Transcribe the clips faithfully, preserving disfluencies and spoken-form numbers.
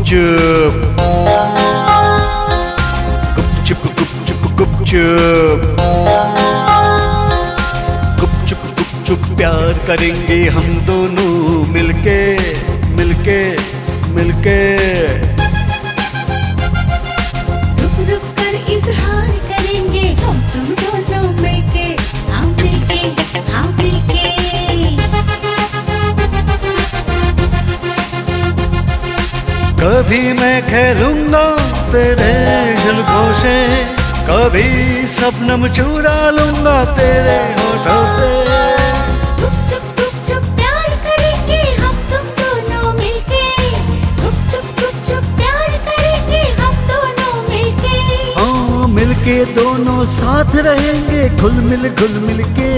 गुपचुप गुपचुप गुपचुप गुपचुप गुपचुप गुपचुप प्यार करेंगे हम दोनों मिलके मिलके मिलके। रुक रुक कर इजहार करेंगे हम तुम दोनों मिलके, हाँ मिलके, हाँ मिलके। कभी मैं खेलूंगा तेरे जुल्फों से, कभी सपनम चुरा लूंगा तेरे होठों से। गुपचुप गुपचुप प्यार करेंगे हम तुम दोनों मिलके, गुपचुप गुपचुप प्यार करेंगे हम दोनों मिलके। हाँ मिलके दोनों साथ रहेंगे घुल मिल घुल मिल के।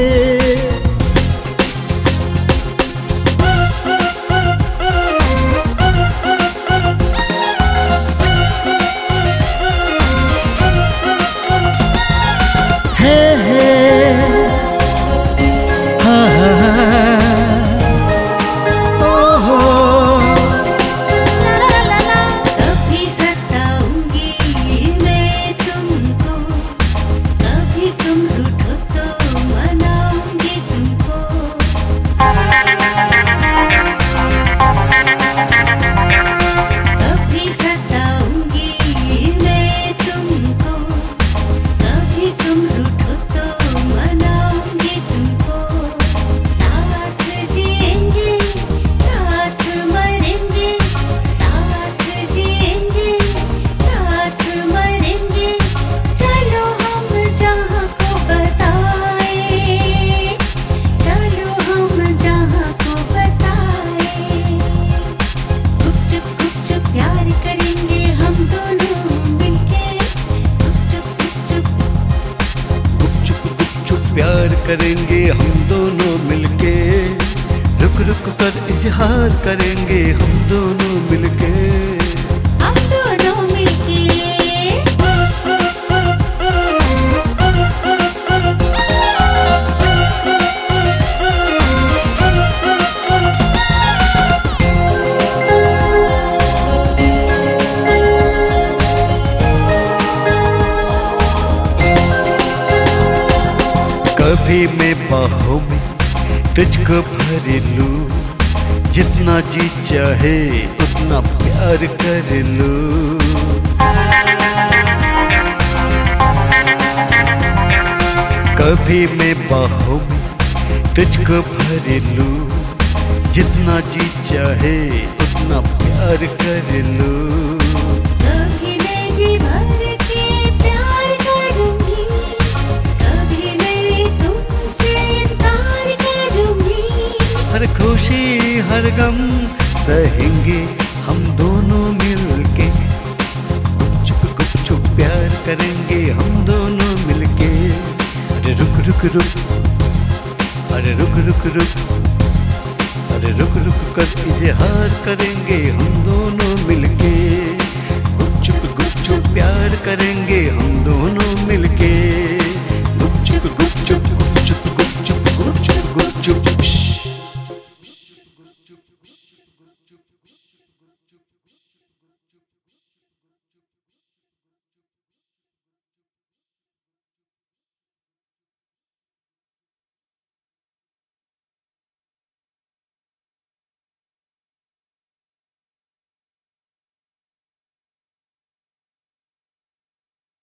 कभी सताऊंगी मैं तुमको, कभी तुम रूठो तो मनाऊंगी तुमको। कभी सताऊंगी मैं तुमको, कभी तुम रूठो तो मनाऊंगी तुमको। साथ जिएंगे साथ मरेंगे, साथ जिएंगे साथ मरेंगे। चलो हम जहाँ को बताए, चलो हम जहाँ को बताए। गुपचुप गुपचुप प्यार करेंगे हम दोनों मिलके, गुपचुप गुपचुप। गुपचुप गुपचुप प्यार करेंगे हम दोनों मिलके, रुक रुक कर इजहार करेंगे हम दोनों मिलके। हम दोनों मिलके। कभी मैं बाहों में तुझको भर लूं, जितना जी चाहे उतना प्यार कर लूं। कभी मैं बाहों में तुझको भर लूं, जितना जी चाहे उतना प्यार कर लूं। कभी मैं जी भर के प्यार करूंगी, कभी मैं तुमसे इनकार करूंगी। हर खुशी हर गम सहेंगे हम दोनों मिलके, गुपचुप गुपचुप प्यार करेंगे हम दोनों मिलके। अरे रुक रुक रुक, अरे रुक रुक रुक, अरे रुक रुक कर इजहार करेंगे हम दोनों मिलके, गुपचुप गुपचुप प्यार करेंगे हम दोनों मिलके।